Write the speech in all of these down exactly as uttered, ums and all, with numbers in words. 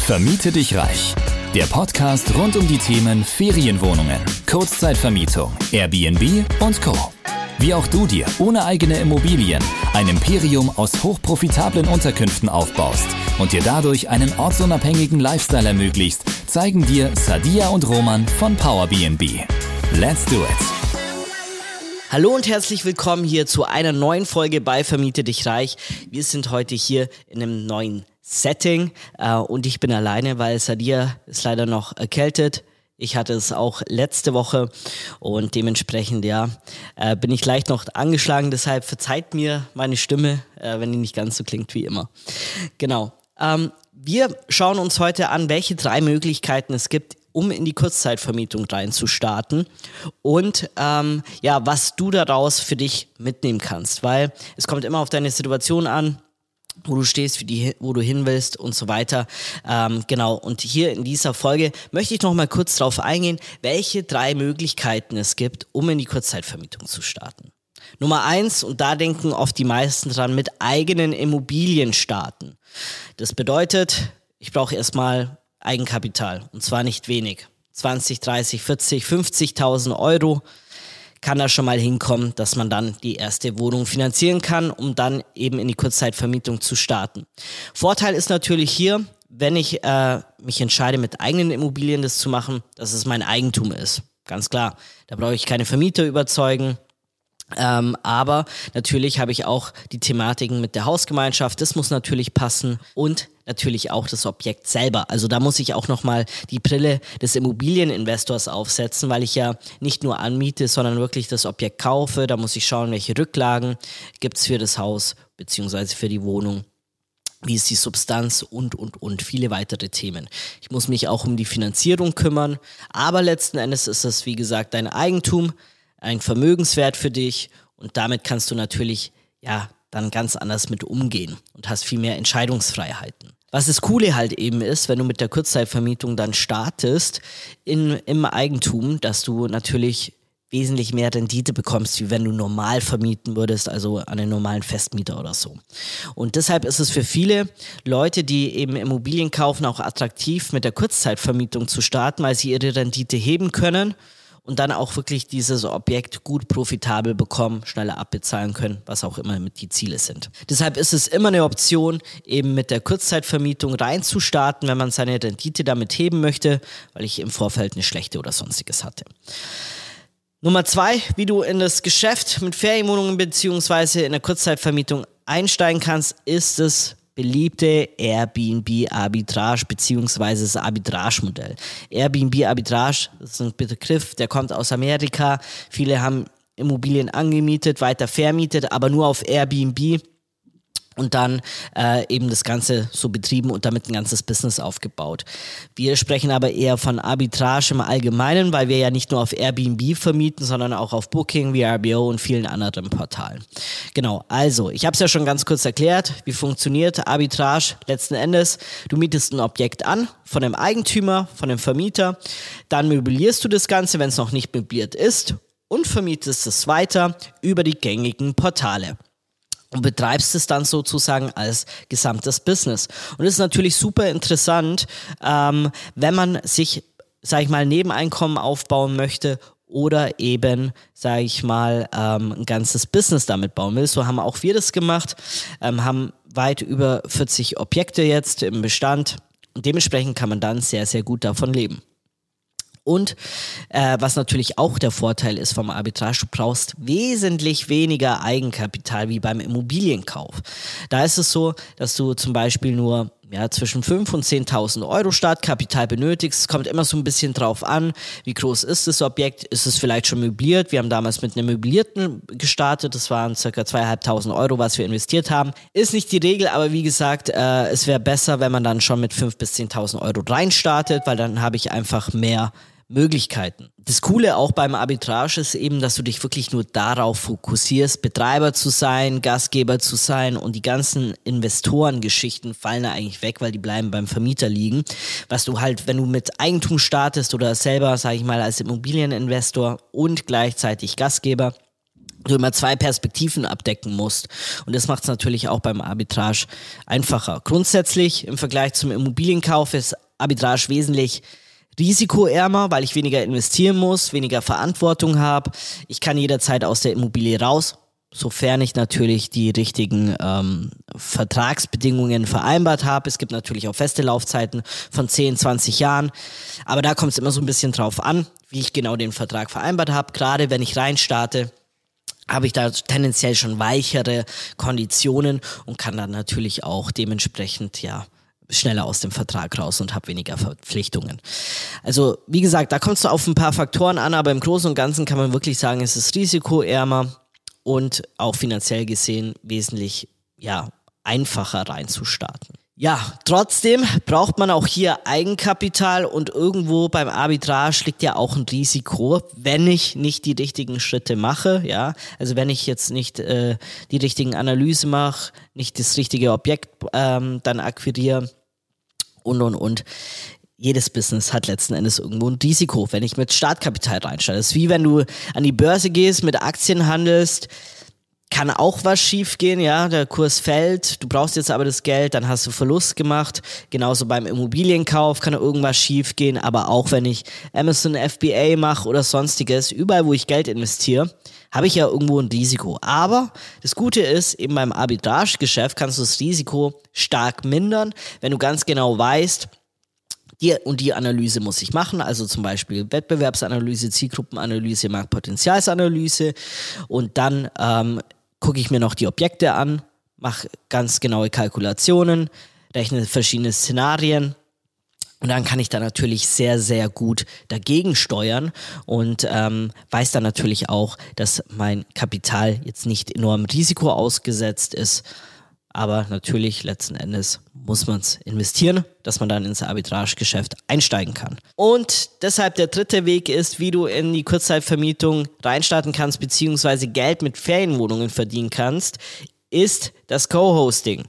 Vermiete dich reich. Der Podcast rund um die Themen Ferienwohnungen, Kurzzeitvermietung, Airbnb und Co. Wie auch du dir ohne eigene Immobilien ein Imperium aus hochprofitablen Unterkünften aufbaust und dir dadurch einen ortsunabhängigen Lifestyle ermöglicht, zeigen dir Sadia und Roman von PowerBnB. Let's do it! Hallo und herzlich willkommen hier zu einer neuen Folge bei Vermiete dich reich. Wir sind heute hier in einem neuen Setting äh, und ich bin alleine, weil Sadia ist leider noch erkältet. Ich hatte es auch letzte Woche und dementsprechend ja äh, bin ich leicht noch angeschlagen. Deshalb verzeiht mir meine Stimme, äh, wenn die nicht ganz so klingt wie immer. Genau. Ähm, wir schauen uns heute an, welche drei Möglichkeiten es gibt, um in die Kurzzeitvermietung reinzustarten und ähm, ja, was du daraus für dich mitnehmen kannst, weil es kommt immer auf deine Situation an, wo du stehst, für die, wo du hin willst und so weiter. Ähm, genau, und hier in dieser Folge möchte ich noch mal kurz darauf eingehen, welche drei Möglichkeiten es gibt, um in die Kurzzeitvermietung zu starten. Nummer eins, und da denken oft die meisten dran, mit eigenen Immobilien starten. Das bedeutet, ich brauche erstmal Eigenkapital, und zwar nicht wenig. zwanzig, dreißig, vierzig, fünfzigtausend Euro kann da schon mal hinkommen, dass man dann die erste Wohnung finanzieren kann, um dann eben in die Kurzzeitvermietung zu starten. Vorteil ist natürlich hier, wenn ich äh, mich entscheide, mit eigenen Immobilien das zu machen, dass es mein Eigentum ist. Ganz klar, da brauche ich keine Vermieter überzeugen. Ähm, aber natürlich habe ich auch die Thematiken mit der Hausgemeinschaft, das muss natürlich passen und natürlich auch das Objekt selber. Also da muss ich auch nochmal die Brille des Immobilieninvestors aufsetzen, weil ich ja nicht nur anmiete, sondern wirklich das Objekt kaufe. Da muss ich schauen, welche Rücklagen gibt es für das Haus beziehungsweise für die Wohnung. Wie ist die Substanz und, und, und viele weitere Themen. Ich muss mich auch um die Finanzierung kümmern, aber letzten Endes ist es, wie gesagt, dein Eigentum, ein Vermögenswert für dich und damit kannst du natürlich ja dann ganz anders mit umgehen und hast viel mehr Entscheidungsfreiheiten. Was das Coole halt eben ist, wenn du mit der Kurzzeitvermietung dann startest in, im Eigentum, dass du natürlich wesentlich mehr Rendite bekommst, wie wenn du normal vermieten würdest, also an einen normalen Festmieter oder so. Und deshalb ist es für viele Leute, die eben Immobilien kaufen, auch attraktiv, mit der Kurzzeitvermietung zu starten, weil sie ihre Rendite heben können und dann auch wirklich dieses Objekt gut profitabel bekommen, schneller abbezahlen können, was auch immer mit die Ziele sind. Deshalb ist es immer eine Option, eben mit der Kurzzeitvermietung reinzustarten, wenn man seine Rendite damit heben möchte, weil ich im Vorfeld eine schlechte oder sonstiges hatte. Nummer zwei, wie du in das Geschäft mit Ferienwohnungen beziehungsweise in der Kurzzeitvermietung einsteigen kannst, ist es beliebte Airbnb-Arbitrage beziehungsweise das Arbitrage-Modell. Airbnb-Arbitrage ist ein Begriff, der kommt aus Amerika. Viele haben Immobilien angemietet, weiter vermietet, aber nur auf Airbnb und dann äh, eben das Ganze so betrieben und damit ein ganzes Business aufgebaut. Wir sprechen aber eher von Arbitrage im Allgemeinen, weil wir ja nicht nur auf Airbnb vermieten, sondern auch auf Booking, V R B O und vielen anderen Portalen. Genau, also ich habe es ja schon ganz kurz erklärt, wie funktioniert Arbitrage letzten Endes. Du mietest ein Objekt an von dem Eigentümer, von dem Vermieter, dann möblierst du das Ganze, wenn es noch nicht möbliert ist und vermietest es weiter über die gängigen Portale. Und betreibst es dann sozusagen als gesamtes Business. Und das ist natürlich super interessant, ähm, wenn man sich, sag ich mal, Nebeneinkommen aufbauen möchte oder eben, sag ich mal, ähm, ein ganzes Business damit bauen will. So haben auch wir das gemacht, ähm, haben weit über vierzig Objekte jetzt im Bestand und dementsprechend kann man dann sehr, sehr gut davon leben. Und äh, was natürlich auch der Vorteil ist vom Arbitrage, du brauchst wesentlich weniger Eigenkapital wie beim Immobilienkauf. Da ist es so, dass du zum Beispiel nur ja, zwischen fünftausend und zehntausend Euro Startkapital benötigst. Es kommt immer so ein bisschen drauf an, wie groß ist das Objekt, ist es vielleicht schon möbliert. Wir haben damals mit einem möblierten gestartet, das waren ca. zweitausendfünfhundert Euro, was wir investiert haben. Ist nicht die Regel, aber wie gesagt, äh, es wäre besser, wenn man dann schon mit fünftausend bis zehntausend Euro reinstartet, weil dann habe ich einfach mehr Möglichkeiten. Das Coole auch beim Arbitrage ist eben, dass du dich wirklich nur darauf fokussierst, Betreiber zu sein, Gastgeber zu sein und die ganzen Investorengeschichten fallen da eigentlich weg, weil die bleiben beim Vermieter liegen. Was du halt, wenn du mit Eigentum startest oder selber, sage ich mal, als Immobilieninvestor und gleichzeitig Gastgeber, du immer zwei Perspektiven abdecken musst. Und das macht es natürlich auch beim Arbitrage einfacher. Grundsätzlich im Vergleich zum Immobilienkauf ist Arbitrage wesentlich risikoärmer, weil ich weniger investieren muss, weniger Verantwortung habe. Ich kann jederzeit aus der Immobilie raus, sofern ich natürlich die richtigen ähm, Vertragsbedingungen vereinbart habe. Es gibt natürlich auch feste Laufzeiten von zehn, zwanzig Jahren, aber da kommt es immer so ein bisschen drauf an, wie ich genau den Vertrag vereinbart habe. Gerade wenn ich reinstarte, habe ich da tendenziell schon weichere Konditionen und kann dann natürlich auch dementsprechend ja schneller aus dem Vertrag raus und habe weniger Verpflichtungen. Also wie gesagt, da kommt es auf ein paar Faktoren an, aber im Großen und Ganzen kann man wirklich sagen, es ist risikoärmer und auch finanziell gesehen wesentlich ja einfacher reinzustarten. Ja, trotzdem braucht man auch hier Eigenkapital und irgendwo beim Arbitrage liegt ja auch ein Risiko, wenn ich nicht die richtigen Schritte mache, ja, also wenn ich jetzt nicht äh, die richtigen Analyse mache, nicht das richtige Objekt ähm, dann akquiriere und und und. Jedes Business hat letzten Endes irgendwo ein Risiko, wenn ich mit Startkapital reinstarte. Das ist wie wenn du an die Börse gehst, mit Aktien handelst, kann auch was schief gehen, ja, der Kurs fällt, du brauchst jetzt aber das Geld, dann hast du Verlust gemacht. Genauso beim Immobilienkauf kann irgendwas schief gehen, aber auch wenn ich Amazon F B A mache oder sonstiges, überall wo ich Geld investiere, habe ich ja irgendwo ein Risiko. Aber das Gute ist, eben beim Arbitragegeschäft kannst du das Risiko stark mindern, wenn du ganz genau weißt, die und die Analyse muss ich machen, also zum Beispiel Wettbewerbsanalyse, Zielgruppenanalyse, Marktpotenzialsanalyse und dann ähm, gucke ich mir noch die Objekte an, mache ganz genaue Kalkulationen, rechne verschiedene Szenarien und dann kann ich da natürlich sehr, sehr gut dagegen steuern und ähm, weiß dann natürlich auch, dass mein Kapital jetzt nicht enorm Risiko ausgesetzt ist, aber natürlich letzten Endes muss man es investieren, dass man dann ins Arbitragegeschäft einsteigen kann. Und deshalb der dritte Weg ist, wie du in die Kurzzeitvermietung reinstarten kannst, beziehungsweise Geld mit Ferienwohnungen verdienen kannst, ist das Co-Hosting.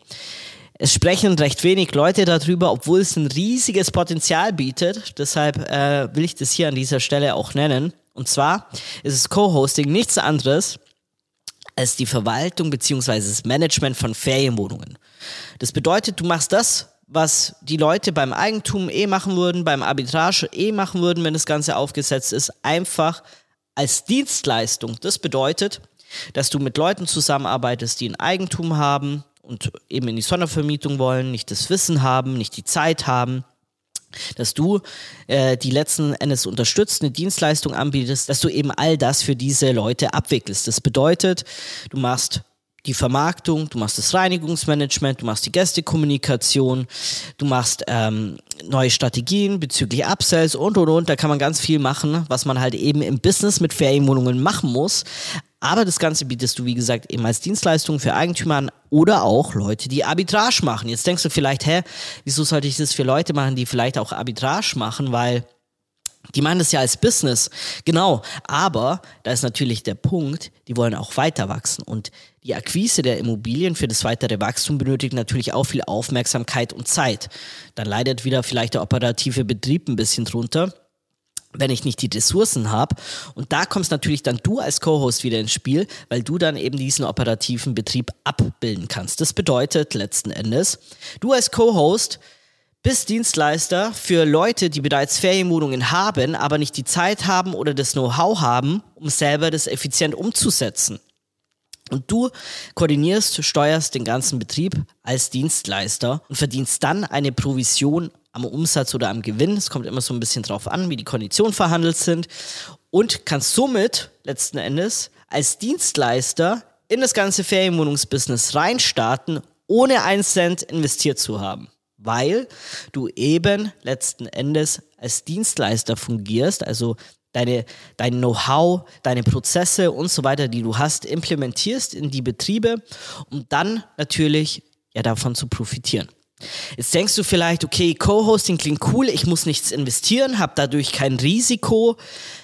Es sprechen recht wenig Leute darüber, obwohl es ein riesiges Potenzial bietet. Deshalb äh, will ich das hier an dieser Stelle auch nennen. Und zwar ist das Co-Hosting nichts anderes als die Verwaltung bzw. das Management von Ferienwohnungen. Das bedeutet, du machst das, was die Leute beim Eigentum eh machen würden, beim Arbitrage eh machen würden, wenn das Ganze aufgesetzt ist, einfach als Dienstleistung. Das bedeutet, dass du mit Leuten zusammenarbeitest, die ein Eigentum haben und eben in die Sondervermietung wollen, nicht das Wissen haben, nicht die Zeit haben, dass du äh, die letzten Endes unterstützt, eine Dienstleistung anbietest, dass du eben all das für diese Leute abwickelst. Das bedeutet, du machst die Vermarktung, du machst das Reinigungsmanagement, du machst die Gästekommunikation, du machst ähm, neue Strategien bezüglich Upsells und und und. Da kann man ganz viel machen, was man halt eben im Business mit Ferienwohnungen machen muss. Aber das Ganze bietest du, wie gesagt, eben als Dienstleistung für Eigentümer an oder auch Leute, die Arbitrage machen. Jetzt denkst du vielleicht, hä, wieso sollte ich das für Leute machen, die vielleicht auch Arbitrage machen, weil die machen das ja als Business. Genau, aber da ist natürlich der Punkt, die wollen auch weiter wachsen und die Akquise der Immobilien für das weitere Wachstum benötigt natürlich auch viel Aufmerksamkeit und Zeit. Dann leidet wieder vielleicht der operative Betrieb ein bisschen drunter, wenn ich nicht die Ressourcen habe. Und da kommst natürlich dann du als Co-Host wieder ins Spiel, weil du dann eben diesen operativen Betrieb abbilden kannst. Das bedeutet letzten Endes, du als Co-Host bist Dienstleister für Leute, die bereits Ferienwohnungen haben, aber nicht die Zeit haben oder das Know-how haben, um selber das effizient umzusetzen. Und du koordinierst, steuerst den ganzen Betrieb als Dienstleister und verdienst dann eine Provision am Umsatz oder am Gewinn. Es kommt immer so ein bisschen drauf an, wie die Konditionen verhandelt sind. Und kannst somit letzten Endes als Dienstleister in das ganze Ferienwohnungsbusiness reinstarten, ohne einen Cent investiert zu haben. Weil du eben letzten Endes als Dienstleister fungierst, also deine, dein Know-how, deine Prozesse und so weiter, die du hast, implementierst in die Betriebe, um dann natürlich ja davon zu profitieren. Jetzt denkst du vielleicht, okay, Co-Hosting klingt cool, ich muss nichts investieren, habe dadurch kein Risiko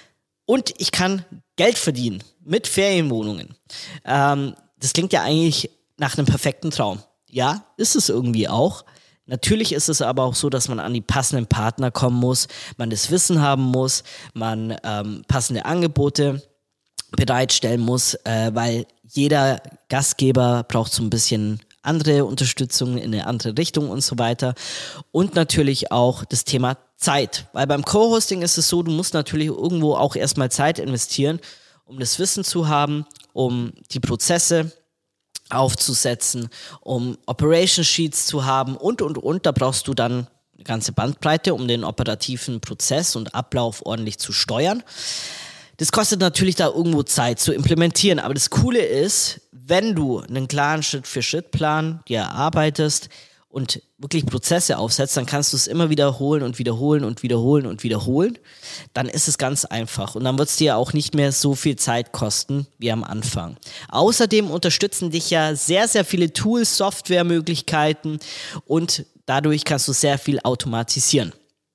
und ich kann Geld verdienen mit Ferienwohnungen. Ähm, das klingt ja eigentlich nach einem perfekten Traum. Ja, ist es irgendwie auch. Natürlich ist es aber auch so, dass man an die passenden Partner kommen muss, man das Wissen haben muss, man ähm, passende Angebote bereitstellen muss, äh, weil jeder Gastgeber braucht so ein bisschen andere Unterstützung in eine andere Richtung und so weiter. Und natürlich auch das Thema Zeit, weil beim Co-Hosting ist es so, du musst natürlich irgendwo auch erstmal Zeit investieren, um das Wissen zu haben, um die Prozesse aufzusetzen, um Operation Sheets zu haben und, und, und. Da brauchst du dann eine ganze Bandbreite, um den operativen Prozess und Ablauf ordentlich zu steuern. Das kostet natürlich da irgendwo Zeit zu implementieren, aber das Coole ist, wenn du einen klaren Schritt-für-Schritt-Plan dir erarbeitest und wirklich Prozesse aufsetzt, dann kannst du es immer wiederholen und wiederholen und wiederholen und wiederholen. Dann ist es ganz einfach und dann wird es dir auch nicht mehr so viel Zeit kosten wie am Anfang. Außerdem unterstützen dich ja sehr, sehr viele Tools, Softwaremöglichkeiten und dadurch kannst du sehr viel automatisieren.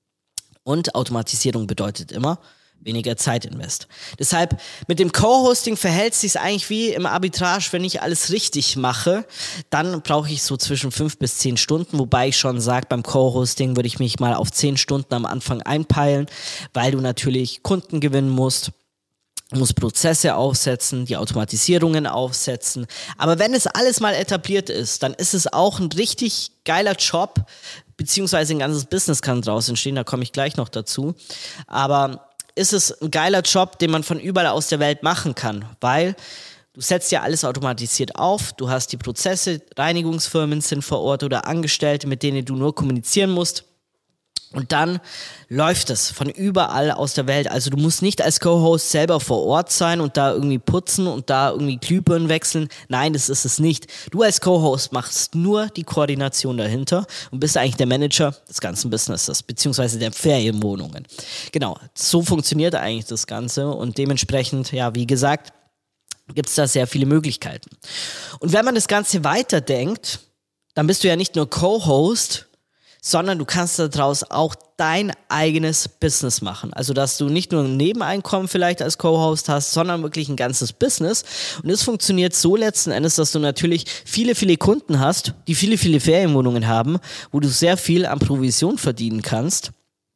Und Automatisierung bedeutet immer weniger Zeitinvest. Deshalb mit dem Co-Hosting verhält es sich eigentlich wie im Arbitrage, wenn ich alles richtig mache, dann brauche ich so zwischen fünf bis zehn Stunden, wobei ich schon sage, beim Co-Hosting würde ich mich mal auf zehn Stunden am Anfang einpeilen, weil du natürlich Kunden gewinnen musst, musst Prozesse aufsetzen, die Automatisierungen aufsetzen. Aber wenn es alles mal etabliert ist, dann ist es auch ein richtig geiler Job, beziehungsweise ein ganzes Business kann draus entstehen, da komme ich gleich noch dazu. Aber ist es ein geiler Job, den man von überall aus der Welt machen kann, weil du setzt ja alles automatisiert auf, du hast die Prozesse, Reinigungsfirmen sind vor Ort oder Angestellte, mit denen du nur kommunizieren musst und dann läuft es von überall aus der Welt. Also du musst nicht als Co-Host selber vor Ort sein und da irgendwie putzen und da irgendwie Glühbirnen wechseln. Nein, das ist es nicht. Du als Co-Host machst nur die Koordination dahinter und bist eigentlich der Manager des ganzen Businesses, beziehungsweise der Ferienwohnungen. Genau, so funktioniert eigentlich das Ganze und dementsprechend, ja, wie gesagt, gibt es da sehr viele Möglichkeiten. Und wenn man das Ganze weiterdenkt, dann bist du ja nicht nur Co-Host, sondern du kannst daraus auch dein eigenes Business machen. Also, dass du nicht nur ein Nebeneinkommen vielleicht als Co-Host hast, sondern wirklich ein ganzes Business. Und das funktioniert so letzten Endes, dass du natürlich viele, viele Kunden hast, die viele, viele Ferienwohnungen haben, wo du sehr viel an Provision verdienen kannst.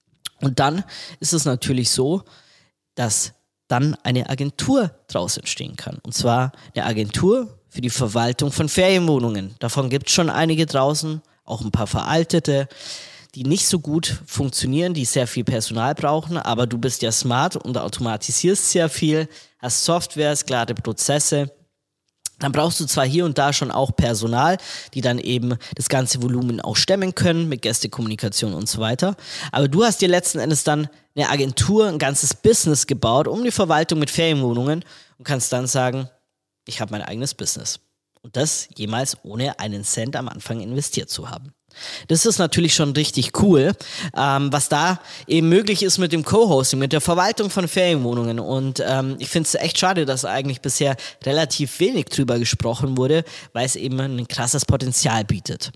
Und dann ist es natürlich so, dass dann eine Agentur draus entstehen kann. Und zwar eine Agentur für die Verwaltung von Ferienwohnungen. Davon gibt es schon einige draußen, auch ein paar veraltete, die nicht so gut funktionieren, die sehr viel Personal brauchen, aber du bist ja smart und automatisierst sehr viel, hast Softwares, klare Prozesse. Dann brauchst du zwar hier und da schon auch Personal, die dann eben das ganze Volumen auch stemmen können mit Gästekommunikation und so weiter. Aber du hast dir letzten Endes dann eine Agentur, ein ganzes Business gebaut um die Verwaltung mit Ferienwohnungen und kannst dann sagen, ich habe mein eigenes Business. Und das jemals ohne einen Cent am Anfang investiert zu haben. Das ist natürlich schon richtig cool, ähm, was da eben möglich ist mit dem Co-Hosting, mit der Verwaltung von Ferienwohnungen. Und ähm, ich finde es echt schade, dass eigentlich bisher relativ wenig drüber gesprochen wurde, weil es eben ein krasses Potenzial bietet.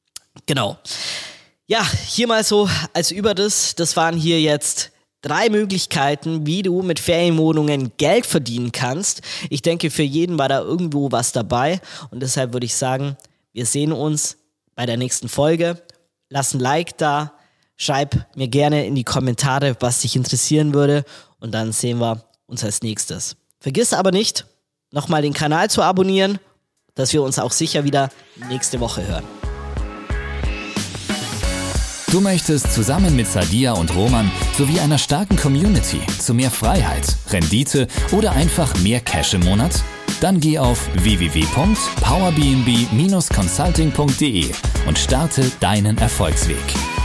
Genau. Ja, hier mal so als Überriss, das waren hier jetzt drei Möglichkeiten, wie du mit Ferienwohnungen Geld verdienen kannst. Ich denke, für jeden war da irgendwo was dabei und deshalb würde ich sagen, wir sehen uns bei der nächsten Folge. Lass ein Like da, schreib mir gerne in die Kommentare, was dich interessieren würde und dann sehen wir uns als nächstes. Vergiss aber nicht, nochmal den Kanal zu abonnieren, dass wir uns auch sicher wieder nächste Woche hören. Du möchtest zusammen mit Sadia und Roman sowie einer starken Community zu mehr Freiheit, Rendite oder einfach mehr Cash im Monat? Dann geh auf w w w punkt power b n b dash consulting punkt d e und starte deinen Erfolgsweg.